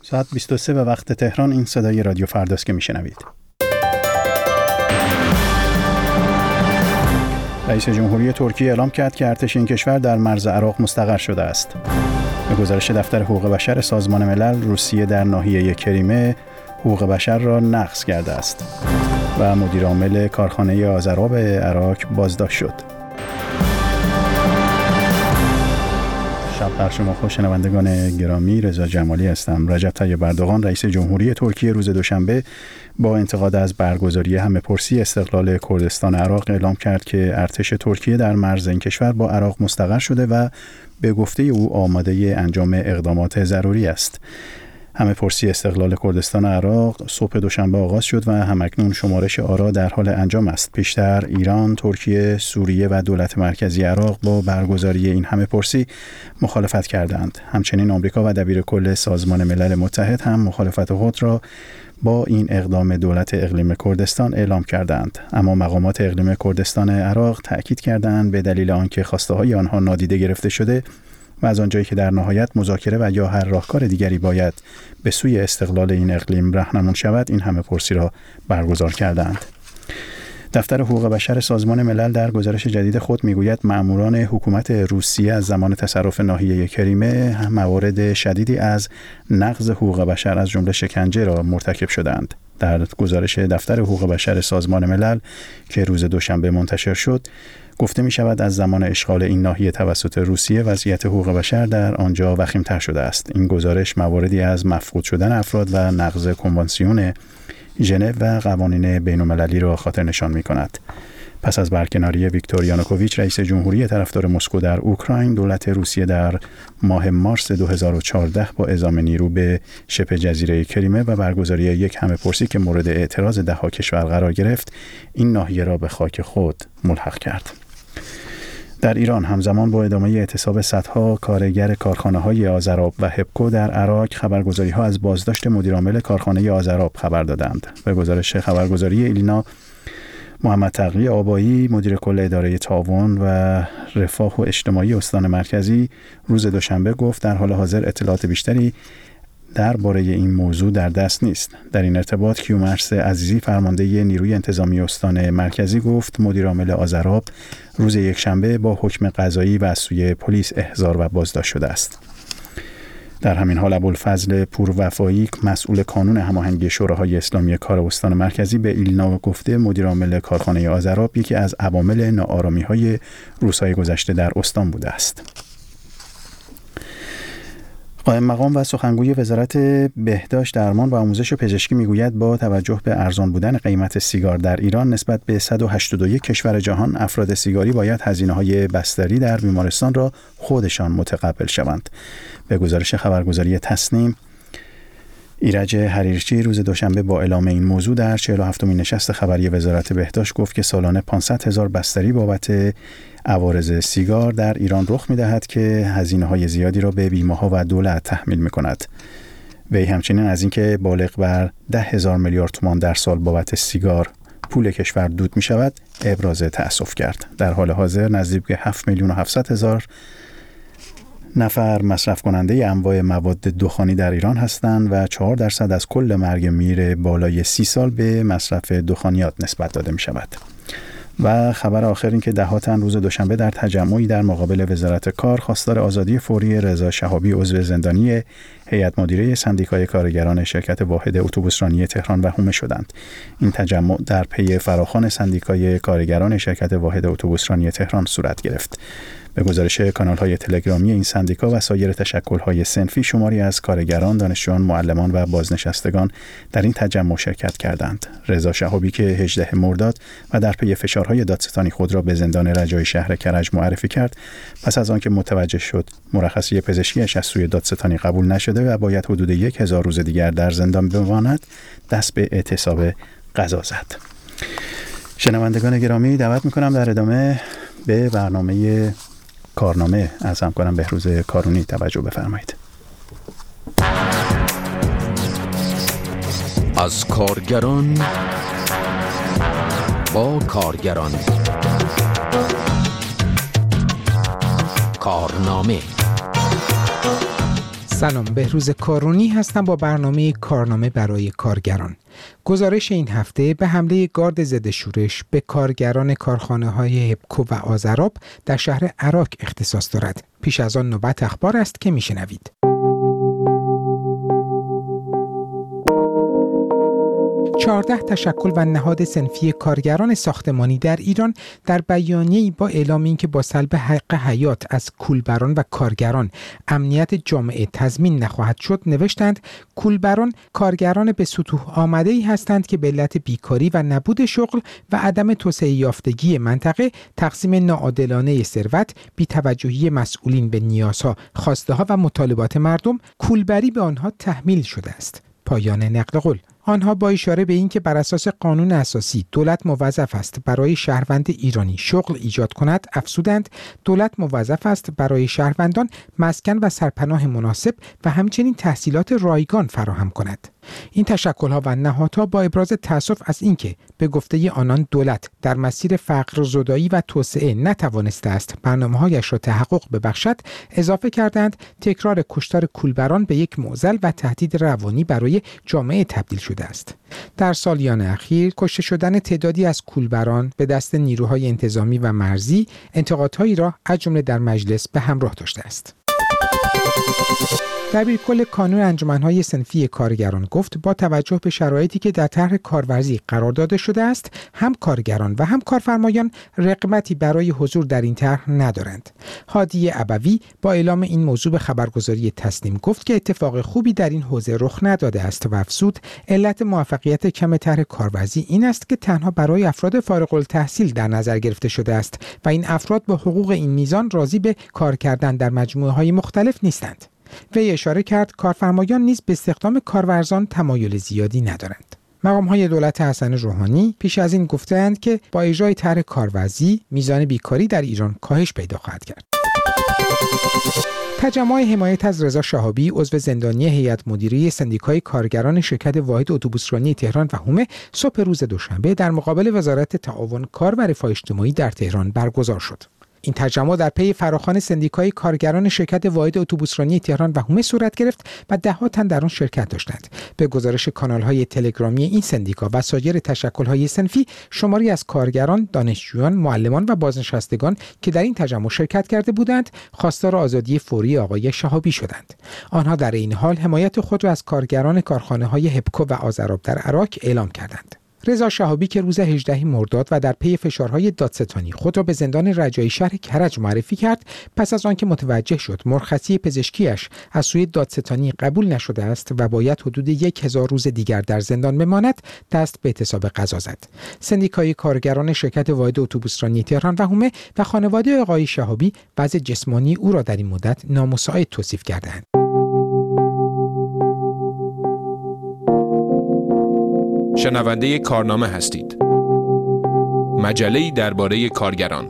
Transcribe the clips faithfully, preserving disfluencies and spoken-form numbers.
ساعت بیست و سه به وقت تهران. این صدای رادیو فرداست که میشنوید. رئیس جمهوری ترکیه اعلام کرد که ارتش این کشور در مرز عراق مستقر شده است. به گزارش دفتر حقوق بشر سازمان ملل، روسیه در ناحیه کریمه حقوق بشر را نقض کرده است و مدیر عامل کارخانه آذرآب عراق بازداشت شد. شب بر شما خوش شنوندگان گرامی، رضا جمالی هستم. رجب طیب اردوغان رئیس جمهوری ترکیه روز دوشنبه با انتقاد از برگزاری همه‌پرسی استقلال کردستان عراق اعلام کرد که ارتش ترکیه در مرز این کشور با عراق مستقر شده و به گفته او آماده انجام اقدامات ضروری است. همه‌پرسی استقلال کردستان عراق صبح دوشنبه آغاز شد و همکنون شمارش آرا در حال انجام است. پیشتر ایران، ترکیه، سوریه و دولت مرکزی عراق با برگزاری این همه‌پرسی مخالفت کردند. همچنین آمریکا و دبیرکل سازمان ملل متحد هم مخالفت خود را با این اقدام دولت اقلیم کردستان اعلام کردند. اما مقامات اقلیم کردستان عراق تأکید کردند به دلیل آنکه خواسته‌های آنها نادیده گرفته شده و از آنجایی که در نهایت مذاکره و یا هر راهکار دیگری باید به سوی استقلال این اقلیم راهنمون شود، این همه‌پرسی را برگزار کردند. دفتر حقوق بشر سازمان ملل در گزارش جدید خود میگوید مأموران حکومت روسیه از زمان تصرف ناحیه کریمه موارد شدیدی از نقض حقوق بشر از جمله شکنجه را مرتکب شدند. در گزارش دفتر حقوق بشر سازمان ملل که روز دوشنبه منتشر شد گفته می شود از زمان اشغال این ناحیه توسط روسیه وضعیت حقوق بشر در آنجا وخیم‌تر شده است. این گزارش مواردی از مفقود شدن افراد و نقض کنوانسیون ژنو و قوانین بین‌المللی را خاطر نشان می کند. پس از برکناری ویکتور یانوکوویچ رئیس جمهوری طرفدار مسکو در اوکراین، دولت روسیه در ماه مارس دو هزار و چهارده با اعزام نیرو به شبه جزیره کریمه و برگزاری یک همه‌پرسی که مورد اعتراض ده‌ها کشور قرار گرفت، این ناحیه را به خاک خود ملحق کرد. در ایران همزمان با ادامه اعتصاب صدها کارگر کارخانه‌های آذرآب و هپکو در عراق، خبرگزاری‌ها از بازداشت مدیرعامل کارخانه آذرآب خبر دادند. به گزارش خبرگزاری ایلینا، محمد تقی آبایی مدیر کل اداره تعاون و رفاه و اجتماعی استان مرکزی روز دوشنبه گفت در حال حاضر اطلاعات بیشتری درباره این موضوع در دست نیست. در این ارتباط کیومرث عزیزی فرمانده نیروی انتظامی استان مرکزی گفت مدیرعامل آذرآب روز یکشنبه با حکم قضایی و از سوی پلیس احضار و بازداشت شده است. در همین حال ابوالفضل پوروفایی مسئول کانون هماهنگی شوراهای اسلامی کار استان مرکزی به ایلنا گفته مدیرعامل کارخانه آذرآب یکی از عوامل ناآرامی‌های روزهای گذشته در استان بوده است. قائم مقام و سخنگوی وزارت بهداشت، درمان و آموزش پزشکی میگوید با توجه به ارزان بودن قیمت سیگار در ایران نسبت به صد و هشتاد و یک کشور جهان، افراد سیگاری باید هزینه‌های بستری در بیمارستان را خودشان متقبل شوند. به گزارش خبرگزاری تصنیم، ایرج حریرچی روز دوشنبه با اعلام این موضوع در چهل و هفتمین نشست خبری وزارت بهداشت گفت که سالانه پانصد هزار بستری بابت عوارض سیگار در ایران رخ می‌دهد که هزینه‌های زیادی را به بیمه‌ها و دولت تحمیل می‌کند. وی همچنین از اینکه بالغ بر ده هزار میلیارد تومان در سال بابت سیگار پول کشور دود می‌شود ابراز تأسف کرد. در حال حاضر نزدیک به هفت میلیون و هفتصد هزار نفر مصرف کننده انواع مواد دخانی در ایران هستند و چهار درصد از کل مرگ میر بالای سی سال به مصرف دخانیات نسبت داده می شود. و خبر آخر این که ده‌ها تن روز دوشنبه در تجمعی در مقابل وزارت کار خواستار آزادی فوری رضا شهابی عضو زندانی هیئت مدیره سندیکای کارگران شرکت واحد اتوبوسرانی تهران و حومه شدند. این تجمع در پی فراخوان سندیکای کارگران شرکت واحد اتوبوسرانی تهران صورت گرفت. به گزارش کانال‌های تلگرامی این سندیکا و سایر تشکل‌های صنفی، شماری از کارگران، دانشجویان، معلمان و بازنشستگان در این تجمع شرکت کردند. رضا شهابی که هجدهم مرداد و در پی فشارهای دادستانی خود را به زندان رجایی شهر کرج معرفی کرد، پس از آنکه متوجه شد مرخصی پزشکیش از سوی دادستانی قبول نشده و باید حدود یک هزار روز دیگر در زندان بماند، دست به اعتصاب قضا زد. شنوندگان گرامی، دعوت می‌کنم در ادامه به برنامه کارنامه از همکارم بهروز کارونی توجه بفرمایید. از کارگران با کارگران، کارنامه سلام، بهروز کارونی هستم با برنامه کارنامه برای کارگران. گزارش این هفته به حمله گارد ضد شورش به کارگران کارخانه‌های هپکو و آذراب در شهر عراک اختصاص دارد. پیش از آن نوبت اخبار است که میشنوید. چهارده تشکل و نهاد صنفی کارگران ساختمانی در ایران در بیانیه‌ای با اعلام اینکه با سلب حق حیات از کولبران و کارگران امنیت جامعه تضمین نخواهد شد نوشتند کولبران کارگران به سطوح آمده‌ای هستند که به علت بیکاری و نبود شغل و عدم توسعه یافتگی منطقه، تقسیم ناعادلانه ثروت، بی‌توجهی مسئولین به نیازها، خواسته‌ها و مطالبات مردم، کولبری به آنها تحمیل شده است. پایان نقل قول. آنها با اشاره به اینکه بر اساس قانون اساسی دولت موظف است برای شهروند ایرانی شغل ایجاد کند افزودند دولت موظف است برای شهروندان مسکن و سرپناه مناسب و همچنین تحصیلات رایگان فراهم کند. این تشکل‌ها و نهادها با ابراز تأسف از اینکه به گفته آنان دولت در مسیر فقر زدایی و توسعه نتوانسته است برنامه‌هایش را تحقق ببخشد اضافه کردند تکرار کشتار کولبران به یک معضل و تهدید روانی برای جامعه تبدیل شده است. در سالیان اخیر کشته شدن تعدادی از کولبران به دست نیروهای انتظامی و مرزی انتقادهایی را از جمله در مجلس به همراه داشته است. دبیرکل کانون انجمن‌های صنفی کارگران گفت با توجه به شرایطی که در طرح کارورزی قرار داده شده است هم کارگران و هم کارفرمایان رغبتی برای حضور در این طرح ندارند. هادی ابوی با اعلام این موضوع به خبرگزاری تسنیم گفت که اتفاق خوبی در این حوزه رخ نداده است و افزود علت موفقیت کم طرح کارورزی این است که تنها برای افراد فارغ التحصیل در نظر گرفته شده است و این افراد با حقوق این میزان راضی به کار کردن در مجموعه‌های مختلف نیستند. وی اشاره کرد کارفرمایان نیز به استخدام کارورزان تمایل زیادی ندارند. مقام‌های دولت حسن روحانی پیش از این گفتند که با اجرای طرح کارورزی میزان بیکاری در ایران کاهش پیدا خواهد کرد. تجمع حمایت از رضا شهابی عضو زندانی هیئت مدیره سندیکای کارگران شرکت واحد اتوبوسرانی تهران و حومه صبح روز دوشنبه در مقابل وزارت تعاون کار و رفاه اجتماعی در تهران برگزار شد. این تجمع در پی فراخوان سندیکای کارگران شرکت واحد اتوبوسرانی تهران و حومه صورت گرفت و ده‌ها تن در آن شرکت داشتند. به گزارش کانال‌های تلگرامی این سندیکا و سایر تشکل‌های صنفی، شماری از کارگران، دانشجویان، معلمان و بازنشستگان که در این تجمع شرکت کرده بودند، خواستار آزادی فوری آقای شهابی شدند. آنها در این حال حمایت خود را از کارگران کارخانه‌های هپکو و آذراب در عراق اعلام کردند. رضا شهابی که روز هجدهم مرداد و در پی فشارهای دادستانی خود را به زندان رجایی شهر کرج معرفی کرد، پس از آنکه متوجه شد مرخصی پزشکیش از سوی دادستانی قبول نشده است و باید حدود یک هزار روز دیگر در زندان بماند، دست به اعتصاب قضا زد. سندیکای کارگران شرکت واحد اتوبوسرانی تهران و حومه و خانواده آقای شهابی وضع جسمانی او را در این مدت نامساعد توصیف کردند. شنونده کارنامه هستید. مجله‌ای درباره کارگران.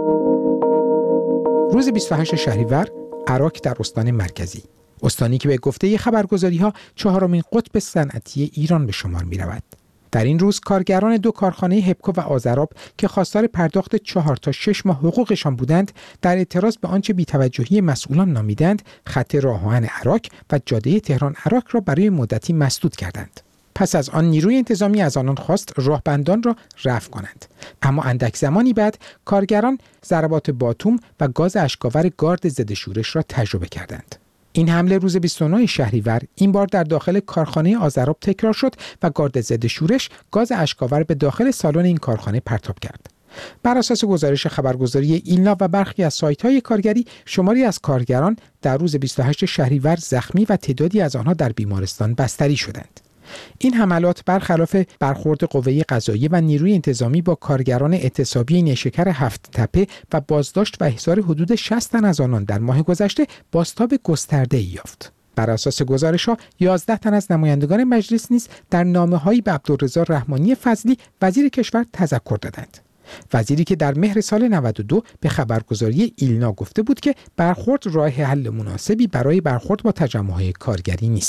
روز بیست و هشتم شهریور، عراک در استان مرکزی، استانی که به گفته خبرگزاری‌ها چهارمین قطب صنعتی ایران به شمار می‌رود. در این روز کارگران دو کارخانه هپکو و آذراب که خواستار پرداخت چهار تا شش ماه حقوقشان بودند، در اعتراض به آنچه بی‌توجهی مسئولان نامیدند، خط راه آهن عراک و جاده تهران عراک را برای مدتی مسدود کردند. پس از آن نیروی انتظامی از آنان خواست راهبندان را رفع کنند. اما اندک زمانی بعد کارگران ضربات باتوم و گاز اشک‌آور گارد ضد شورش را تجربه کردند. این حمله روز بیست و نهم شهریور این بار در داخل کارخانه آذراب تکرار شد و گارد ضد شورش گاز اشک‌آور به داخل سالن این کارخانه پرتاب کرد. بر اساس گزارش خبرگزاری ایلنا و برخی از سایت‌های کارگری، شماری از کارگران در روز بیست و هشتم شهریور زخمی و تعدادی از آنها در بیمارستان بستری شدند. این حملات برخلاف برخورد قوه قضاییه و نیروی انتظامی با کارگران اعتصابی نیشکر هفت تپه و بازداشت و احضار حدود شصت تن از آنان در ماه گذشته بازتاب گسترده‌ای یافت. بر اساس گزارش‌ها یازده تن از نمایندگان مجلس نیز در نامه‌هایی به عبدالرضا رحمانی فضلی وزیر کشور تذکر دادند. وزیری که در مهر سال نود و دو به خبرگزاری ایلنا گفته بود که برخورد راه حل مناسبی برای برخورد با تجمع‌های کارگری نیست.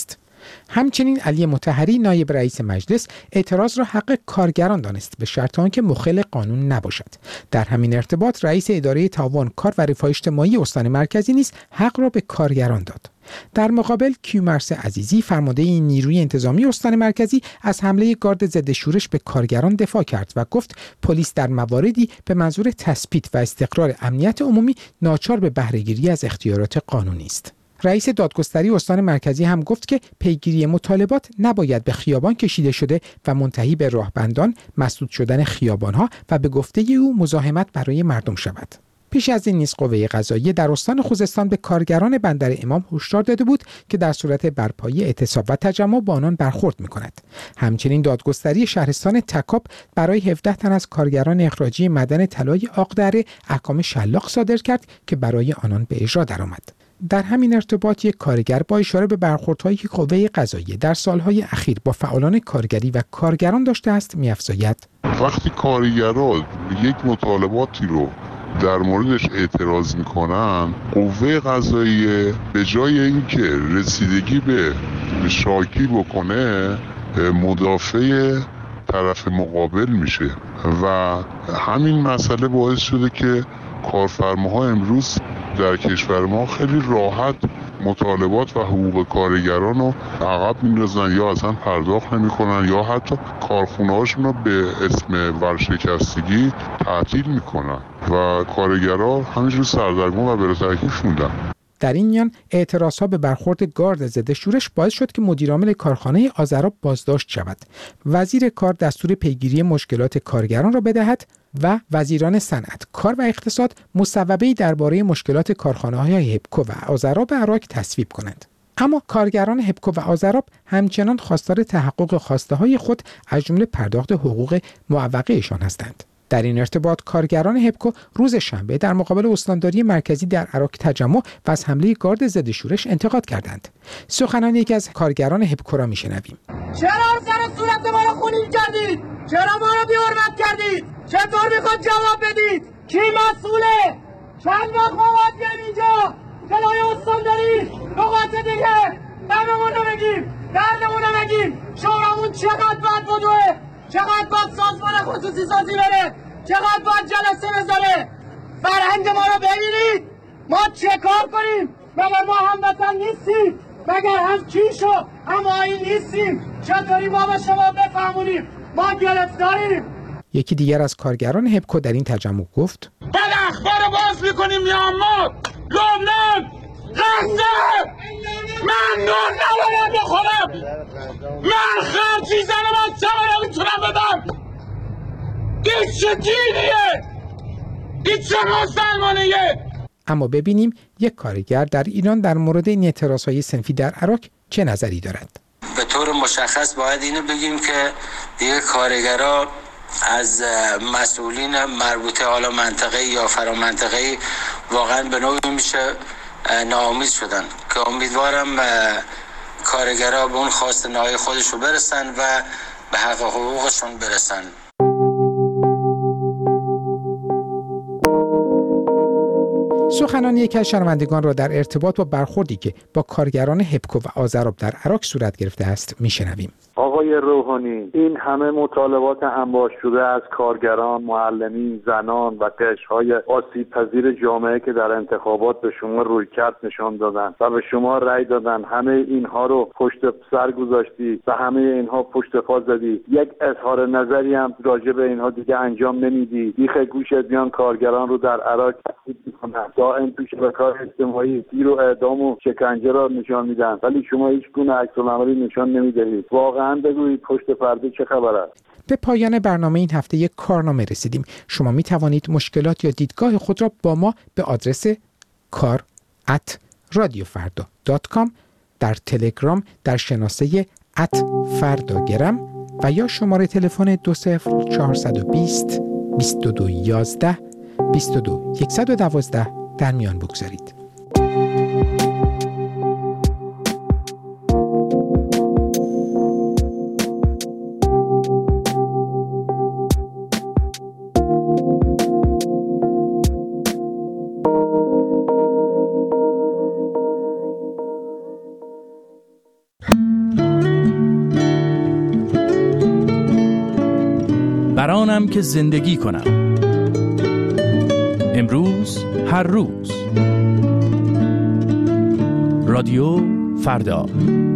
همچنین علی مطهری نایب رئیس مجلس اعتراض را حق کارگران دانست به شرط آنکه مخل قانون نباشد. در همین ارتباط رئیس اداره تعاون کار و رفاه اجتماعی استان مرکزی نیز حق را به کارگران داد. در مقابل کیومرث عزیزی فرمانده نیروی انتظامی استان مرکزی از حمله گارد ضد شورش به کارگران دفاع کرد و گفت پلیس در مواردی به منظور تثبیت و استقرار امنیت عمومی ناچار به بهره‌گیری از اختیارات قانونی است. رئیس دادگستری استان مرکزی هم گفت که پیگیری مطالبات نباید به خیابان کشیده شده و منتهی به راهبندان، مسدود شدن خیابان‌ها و به گفته او مزاحمت برای مردم شود. پیش از این نیز قوه قضاییه در استان خوزستان به کارگران بندر امام هشدار داده بود که در صورت برپایی اعتصاب و تجمع با آنان برخورد می‌کند. همچنین دادگستری شهرستان تکاب برای هفده تن از کارگران اخراجی معدن طلای آقدره احکام شلاق صادر کرد که برای آنان به اجرا درآمد. در همین ارتباط یک کارگر با اشاره به برخوردهایی که قوه قضاییه در سالهای اخیر با فعالان کارگری و کارگران داشته است می‌افزاید: وقتی کارگران یک مطالباتی رو در موردش اعتراض میکنن، قوه قضاییه به جای اینکه رسیدگی به شاکی بکنه مدافع طرف مقابل میشه و همین مسئله باعث شده که کارفرماها امروز در کشور ما خیلی راحت مطالبات و حقوق کارگران رو عقب میندازن یا اصلا پرداخت نمیکنن یا حتی کارخونه‌هاشون رو به اسم ورشکستگی تعطیل میکنن و کارگرها همینجور سردرگم و بلا تکلیف موندن. در این میان اعتراضها به برخورد گارد ضد شورش باعث شد که مدیرعامل کارخانه آذراب بازداشت شود. وزیر کار دستور پیگیری مشکلات کارگران را بدهد و وزیران صنعت، کار و اقتصاد مصوبه‌ای درباره مشکلات کارخانه‌های هپکو و آذراب اراک تصویب کنند. اما کارگران هپکو و آذراب همچنان خواستار تحقق خواسته‌های خود از جمله پرداخت حقوق معوقه‌شان هستند. در این ارتباط کارگران هپکو روز شنبه در مقابل استانداری مرکزی در اراک تجمع و از حمله گارد ضد شورش انتقاد کردند. سخنان یکی از کارگران هپکو را میشنویم. چرا سر صورت ما رو خونین کردید؟ چرا ما رو بی‌حرمت کردید؟ چطور میخواد جواب بدید؟ کی مسئوله؟ چند وقت ما باید بیایم اینجا جلوی استانداری نقاط دیگه دممون رو بگیم، دردمون رو بگیم، شورامون چقدر باید بدوه، چقدر باید سازمان خصوصی سازی بره، چقدر باید جلسه بذاره. فرهنگ ما رو ببینید، ما چه کار کنیم؟ مگر ما هموطن نیستیم؟ مگر هم کیش و هم آیین نیستیم؟ چطوری ما به شما بفهمونیم؟ ما گرفتاریم. یکی دیگر از کارگران هپکو در این تجمع گفت: بعد اخبار باز میکنیم میانمار، لبنان، غزه، من نون نباید بخورم، من خرچی زنم از چه میتونم بدم. این چه دینیه؟ این چه مسلمانیه؟ اما ببینیم یک کارگر در ایران در مورد این اعتراضهای صنفی در عراق چه نظری دارد. به طور مشخص باید اینو بگیم که دیگه کارگرها از مسئولین مربوطه حالا منطقه‌ای یا فرامنطقه‌ای واقعا به نوعی میشه ناامید شدن که امیدوارم کارگرها به اون خواست نهایی خودشون برسن و به حق حقوقشون برسن. سخنان یکی از شنوندگان را در ارتباط با برخوردی که با کارگران هپکو و آذراب در عراق صورت گرفته است میشنویم. آقای روحانی، این همه مطالبات انباش شده از کارگران، معلمین، زنان و قشرهای آسیب پذیر جامعه که در انتخابات به شما رویکرد نشان دادن و به شما رأی دادن، همه اینها رو پشت سر گذاشتی و همه اینها پشت پا زدی. یک اظهار نظری هم راجع به اینها دیگه انجام نمیدی. بیخ گوشت میان کارگران رو در عراق تهدید میکنن، دائم تو شبکه‌های اجتماعی گیر و اعدام و شکنجه را نشان میدن، ولی شما هیچ گونه عکس‌العملی نشان نمیدهید. واقعا بگویید پشت پرده چه خبر است؟ به پایان برنامه این هفته یک کارنامه رسیدیم. شما می توانید مشکلات یا دیدگاه خود را با ما به آدرس کار ات رادیو فردا دات کام در تلگرام در شناسه ات فرداگرم و یا شماره تلفن دو صفر چهارصد و بیست بیست و دو یازده بیست و دو صد و دوازده در میان بگذارید. برانم که زندگی کنم، امروز هر روز. رادیو فردا.